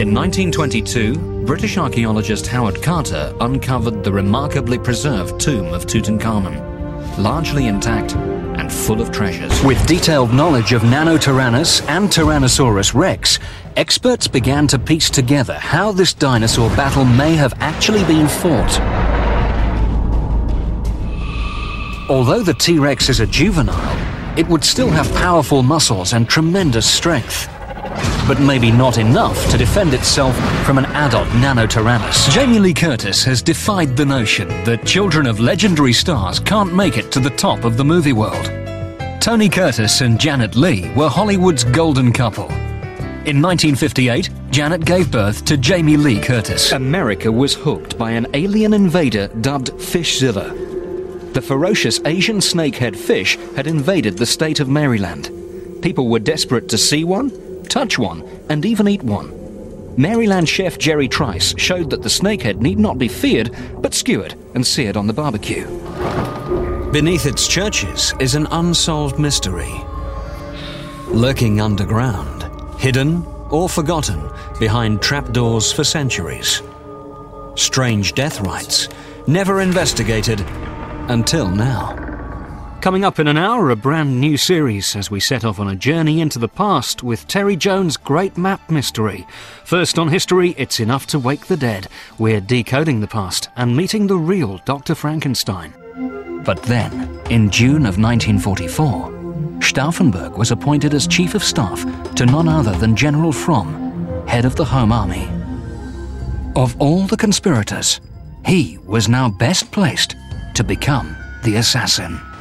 In 1922, British archaeologist Howard Carter uncovered the remarkably preserved tomb of Tutankhamun, largely intact and full of treasures. With detailed knowledge of Nanotyrannus and Tyrannosaurus rex, experts began to piece together how this dinosaur battle may have actually been fought. Although the T-Rex is a juvenile, it would still have powerful muscles and tremendous strength, but maybe not enough to defend itself from an adult Nanotyrannus. Jamie Lee Curtis has defied the notion that children of legendary stars can't make it to the top of the movie world. Tony Curtis and Janet Leigh were Hollywood's golden couple. In 1958, Janet gave birth to Jamie Lee Curtis. America was hooked by an alien invader dubbed Fishzilla. The ferocious Asian snakehead fish had invaded the state of Maryland. People were desperate to see one, touch one, and even eat one. Maryland chef Jerry Trice showed that the snakehead need not be feared, but skewered and seared on the barbecue. Beneath its churches is an unsolved mystery. Lurking underground, hidden or forgotten behind trapdoors for centuries. Strange death rites, never investigated until now. Coming up in an hour, a brand new series as we set off on a journey into the past with Terry Jones' Great Map Mystery. First on History, it's enough to wake the dead. We're decoding the past and meeting the real Dr. Frankenstein. But then, in June of 1944, Stauffenberg was appointed as Chief of Staff to none other than General Fromm, head of the Home Army. Of all the conspirators, he was now best placed to become the assassin.